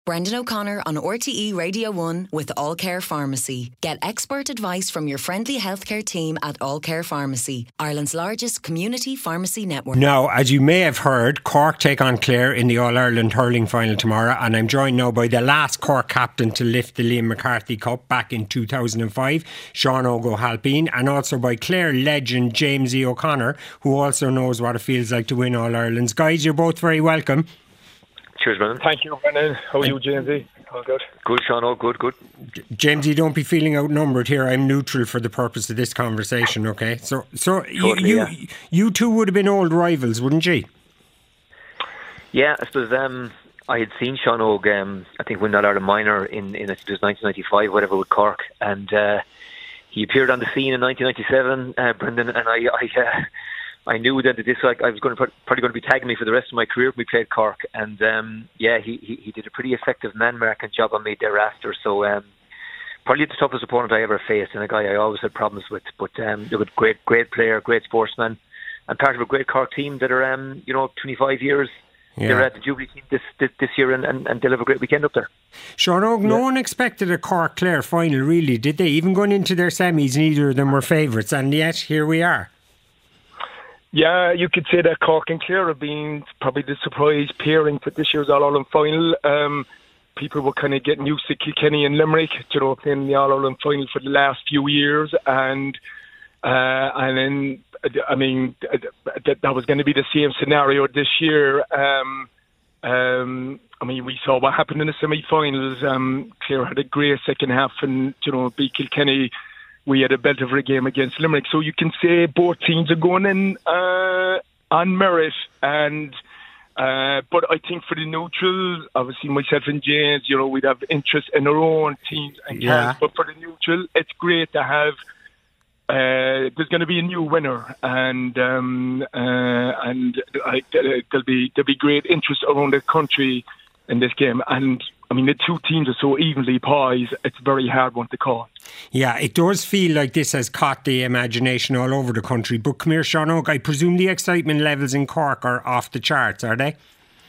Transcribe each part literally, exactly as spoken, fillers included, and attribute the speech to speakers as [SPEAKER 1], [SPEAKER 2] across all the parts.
[SPEAKER 1] Brendan O'Connor on R T E Radio one with All Care Pharmacy. Get expert advice from your friendly healthcare team at All Care Pharmacy, Ireland's largest community pharmacy network.
[SPEAKER 2] Now, as you may have heard, Cork take on Clare in the All-Ireland hurling final tomorrow, and I'm joined now by the last Cork captain to lift the Liam McCarthy Cup back in two thousand five, Sean O'Halpine, and also by Clare legend James E. O'Connor, who also knows what it feels like to win All-Irelands. Guys, you're both very welcome.
[SPEAKER 3] Cheers, Brendan.
[SPEAKER 4] Thank you, Brendan. How are you, Jamesy? All good?
[SPEAKER 3] Good, Sean. All good, good.
[SPEAKER 2] Jamesy, don't be feeling outnumbered here. I'm neutral for the purpose of this conversation, okay? So so
[SPEAKER 3] Totally,
[SPEAKER 2] you,
[SPEAKER 3] yeah.
[SPEAKER 2] you you two would have been old rivals, wouldn't you?
[SPEAKER 3] Yeah, I suppose um, I had seen Sean Og, um, I think, win that Ireland minor in, in I think it was nineteen ninety-five, whatever, with Cork. And uh, he appeared on the scene in nineteen ninety-seven, uh, Brendan, and I... I uh, I knew then that this like I was going to probably going to be tagging me for the rest of my career when we played Cork, and um, yeah, he, he he did a pretty effective man-marking job on me thereafter. So um, probably the toughest opponent I ever faced, and a guy I always had problems with. But um, they were great, great player, great sportsman, and part of a great Cork team that are um, you know twenty-five years. Yeah. They're at the Jubilee team this this, this year, and, and, and they'll have a great weekend up there.
[SPEAKER 2] Sean Og, no
[SPEAKER 3] yeah.
[SPEAKER 2] one expected a Cork Clare final, really, did they? Even going into their semis, neither of them were favourites, and yet here we are.
[SPEAKER 4] Yeah, you could say that Cork and Clare have been probably the surprise pairing for this year's All-Ireland final. Um, people were kind of getting used to Kilkenny and Limerick, you know, playing the All-Ireland final for the last few years. And uh, and then, I mean, that, that was going to be the same scenario this year. Um, um, I mean, we saw what happened in the semi-finals. Um, Clare had a great second half and, you know, beat Kilkenny. We had a belt of a game against Limerick. So you can say both teams are going in uh, on merit. And uh, but I think for the neutral, obviously myself and James, you know, we'd have interest in our own teams and
[SPEAKER 2] yeah.
[SPEAKER 4] camps. But for the neutral, it's great to have. Uh, there's going to be a new winner, and um, uh, and I, there'll be there'll be great interest around the country in this game. And I mean, the two teams are so evenly poised, it's a very hard one to call.
[SPEAKER 2] Yeah, it does feel like this has caught the imagination all over the country. But come here, Sean Og, I presume the excitement levels in Cork are off the charts, are they?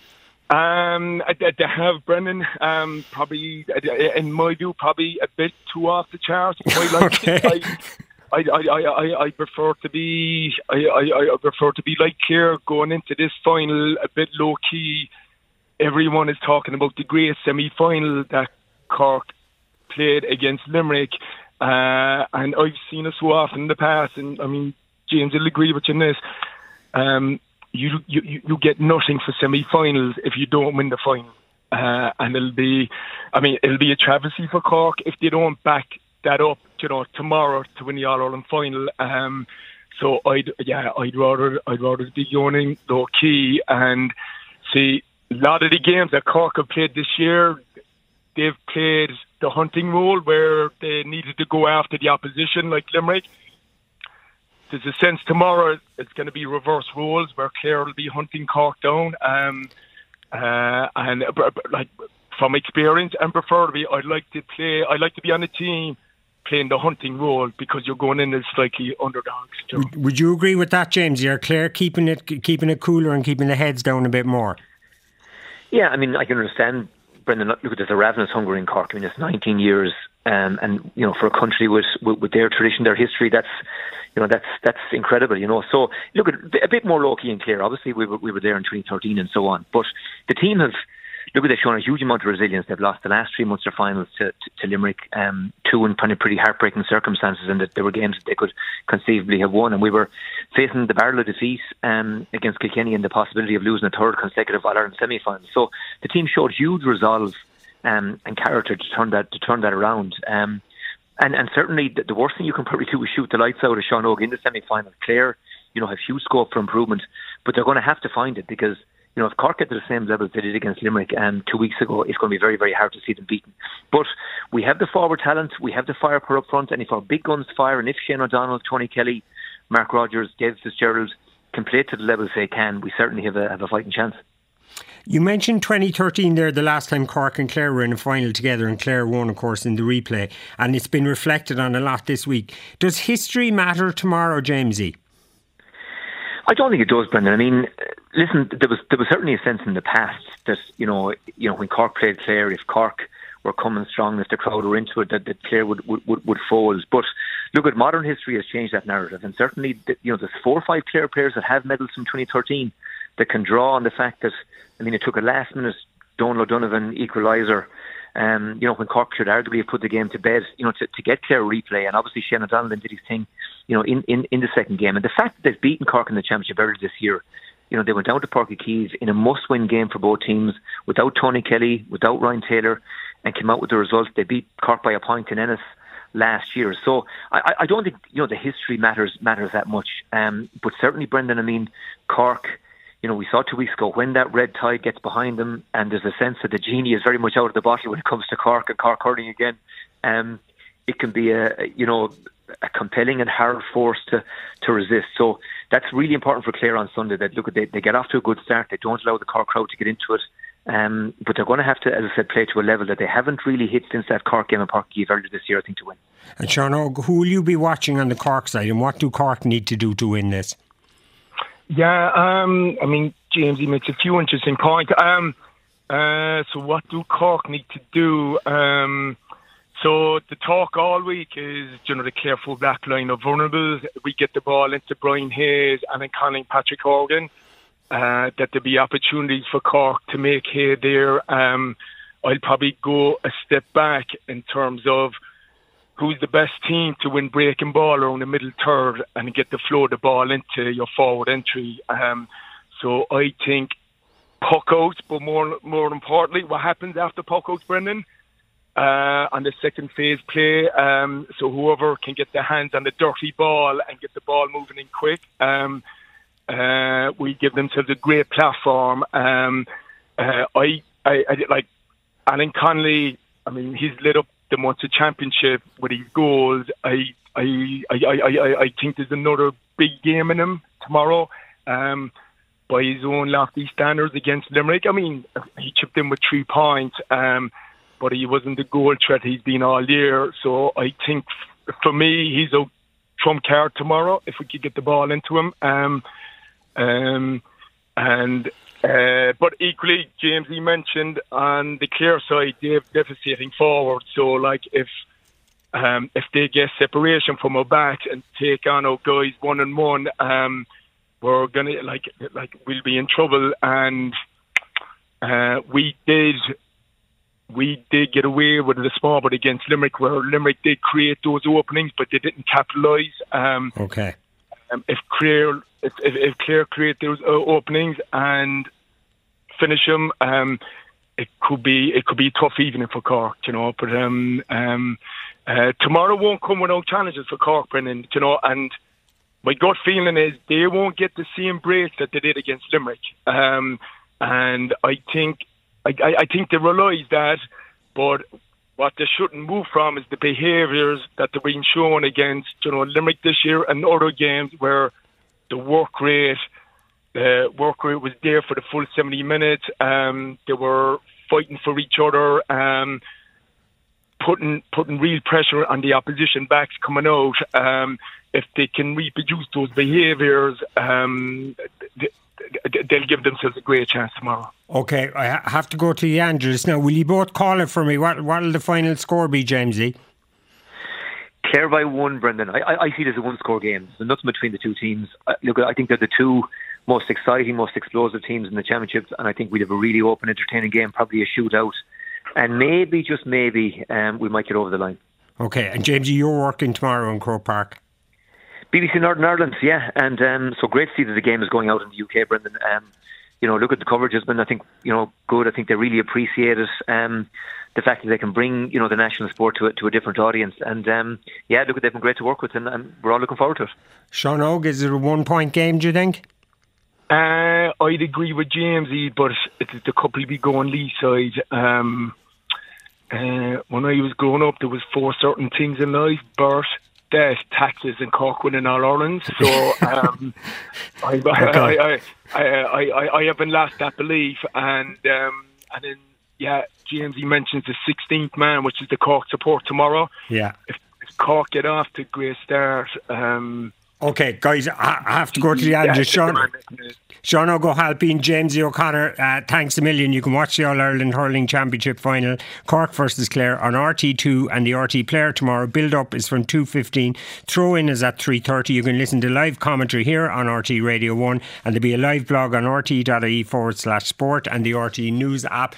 [SPEAKER 4] Um, they have, Brendan. Um, probably, in my view, probably a bit too off the charts. I like
[SPEAKER 2] okay.
[SPEAKER 4] I, I, I, I, I prefer to be, I, I, I prefer to be like Clare going into this final a bit low key. Everyone is talking about the great semi-final that Cork played against Limerick, uh, and I've seen it so often in the past. And I mean, James will agree with you in this. Um, you, you you get nothing for semi-finals if you don't win the final, uh, and it'll be, I mean, it'll be a travesty for Cork if they don't back that up, you know, tomorrow to win the All-Ireland final. Um, so I'd yeah, I'd rather I'd rather be going in low key and see. A lot of the games that Cork have played this year, they've played the hunting role where they needed to go after the opposition, like Limerick. There's a sense tomorrow it's going to be reverse roles where Clare will be hunting Cork down. Um, uh, and uh, like from experience and preferably, I'd like to play. I'd like to be on a team playing the hunting role because you're going in as slightly underdogs. You know?
[SPEAKER 2] Would, would you agree with that, James? You're Clare keeping it keeping it cooler and keeping the heads down a bit more.
[SPEAKER 3] Yeah, I mean, I can understand, Brendan, look, there's a ravenous hunger in Cork. I mean, it's nineteen years, um, and, you know, for a country with, with with their tradition, their history, that's, you know, that's that's incredible, you know. So, look, a bit more low-key and clear. Obviously, we were, we were there in twenty thirteen and so on. But the team have, look, they've shown a huge amount of resilience. They've lost the last three Munster finals to, to, to Limerick, um, two in kind of pretty heartbreaking circumstances, and that there were games that they could conceivably have won. And we were facing the barrel of defeat um, against Kilkenny and the possibility of losing a third consecutive All-Ireland semi-final. So the team showed huge resolve um, and character to turn that to turn that around. Um, and, and certainly the, the worst thing you can probably do is shoot the lights out of Sean Og in the semi-final. Clare, you know, have huge scope for improvement, but they're going to have to find it because, you know, if Cork get to the same level as they did against Limerick um, two weeks ago, it's going to be very, very hard to see them beaten. But we have the forward talent, we have the firepower up front, and if our big guns fire, and if Shane O'Donnell, Tony Kelly, Mark Rogers, Dave Fitzgerald can play to the levels they can, we certainly have a, have a fighting chance.
[SPEAKER 2] You mentioned twenty thirteen there, the last time Cork and Clare were in a final together, and Clare won, of course, in the replay, and it's been reflected on a lot this week. Does history matter tomorrow, Jamesy?
[SPEAKER 3] I don't think it does, Brendan. I mean, listen, there was there was certainly a sense in the past that you know, you know, when Cork played Clare, if Cork were coming strong, if the crowd were into it, that, that Clare would, would, would, would fold. But look, at modern history has changed that narrative, and certainly, you know, there's four or five Clare players that have medals from twenty thirteen that can draw on the fact that, I mean, it took a last minute Donal O'Donovan equaliser. Um, you know, when Cork should arguably have put the game to bed, you know, to, to get Clare replay, and obviously Shane O'Donnell did his thing, you know, in, in, in the second game. And the fact that they've beaten Cork in the championship earlier this year, you know, they went down to Páirc Uí Chaoimh in a must-win game for both teams, without Tony Kelly, without Ryan Taylor, and came out with the result. They beat Cork by a point in Ennis last year. So I, I don't think, you know, the history matters matters that much. Um, but certainly, Brendan, I mean, Cork, you know, we saw two weeks ago when that red tide gets behind them, and there's a sense that the genie is very much out of the bottle when it comes to Cork and Cork hurling again. Um, it can be a, you know, a compelling and hard force to, to resist. So that's really important for Clare on Sunday. That look, they, they get off to a good start. They don't allow the Cork crowd to get into it. Um, but they're going to have to, as I said, play to a level that they haven't really hit since that Cork game in Páirc Uí Chaoimh earlier this year, I think, to win.
[SPEAKER 2] And Sean Og, who will you be watching on the Cork side, and what do Cork need to do to win this?
[SPEAKER 4] Yeah, um, I mean, James, he makes a few interesting points. Um, uh, so what do Cork need to do? Um, so the talk all week is, you know, the Clare full back line of vulnerables. We get the ball into Brian Hayes and then Colin Patrick Horgan. Uh, that there be opportunities for Cork to make hay there. Um, I'll probably go a step back in terms of who's the best team to win breaking ball around the middle third and get the flow of the ball into your forward entry. Um, so I think puck outs, but more more importantly, what happens after puck outs, Brendan? Uh, on the second phase play, um, so whoever can get their hands on the dirty ball and get the ball moving in quick, um, uh, we give themselves a great platform. Um, uh, I, I, I like Alan Connolly. I mean, he's lit up the Munster Championship with his goals. I, I, I, I, I, I think there's another big game in him tomorrow. Um, by his own lofty standards against Limerick. I mean, he chipped in with three points. Um, but he wasn't the goal threat he's been all year. So I think, for me, he's a trump card tomorrow if we could get the ball into him. Um, um, and uh, but equally, James, he mentioned on the Clare side, they're devastating forward. So, like, if um, if they get separation from our backs and take on our guys one on one, um, we're gonna like like we'll be in trouble. And uh, we did. We did get away with a small bit against Limerick, where Limerick did create those openings, but they didn't capitalise. Um,
[SPEAKER 2] okay.
[SPEAKER 4] Um, if Clare, if, if, if Clare create those uh, openings and finish them, um, it could be it could be a tough evening for Cork, you know. But um, um, uh, tomorrow won't come without challenges for Cork, Brendan, you know. And my gut feeling is they won't get the same break that they did against Limerick. Um, and I think. I, I think they realise that, but what they shouldn't move from is the behaviours that they're being shown against, you know, Limerick this year and other games where the work rate, the work rate was there for the full seventy minutes. Um, they were fighting for each other, um, putting putting real pressure on the opposition backs coming out. Um, if they can reproduce those behaviours, um, they, they'll give themselves a great chance tomorrow.
[SPEAKER 2] Okay, I have to go to the Angeles now. Will you both call it for me? What what will the final score be, Jamesy?
[SPEAKER 3] Clare by one, Brendan. I, I, I see it as a one-score game. There's nothing between the two teams. Uh, look, I think they're the two most exciting, most explosive teams in the championships, and I think we'd have a really open, entertaining game, probably a shootout. And maybe, just maybe, um, we might get over the line. Okay,
[SPEAKER 2] and Jamesy, you're working tomorrow in Croke Park.
[SPEAKER 3] B B C Northern Ireland, yeah, and um, so great to see that the game is going out in the U K, Brendan. Um, you know, look at the coverage has been, I think, you know, good. I think they really appreciate it. Um, the fact that they can bring, you know, the national sport to a, to a different audience, and um, yeah, look, they've been great to work with, and, and we're all looking forward to it.
[SPEAKER 2] Sean Og, is it a one-point game? Do you think?
[SPEAKER 4] Uh, I'd agree with Jamesy, but it's the couple be going Lee side. Um, uh, when I was growing up, there was four certain things in life: birth, death, taxes, and Cork winning All Ireland. So um, I, okay. I, I, I, I, I haven't lost that belief. And um, and then yeah, Jamesy mentions the sixteenth man, which is the Cork support tomorrow.
[SPEAKER 2] Yeah,
[SPEAKER 4] if, if Cork get off to a great start, um,
[SPEAKER 2] Okay, guys, I have to go to the end.
[SPEAKER 4] Yeah,
[SPEAKER 2] Sean,
[SPEAKER 4] come on.
[SPEAKER 2] Sean O'Halpine, James O'Connor, uh, thanks a million. You can watch the All-Ireland Hurling Championship final, Cork versus Clare, on R T two and the R T Player tomorrow. Build-up is from two fifteen. Throw-in is at three thirty. You can listen to live commentary here on R T Radio one, and there'll be a live blog on R T dot I E forward slash sport and the R T News app.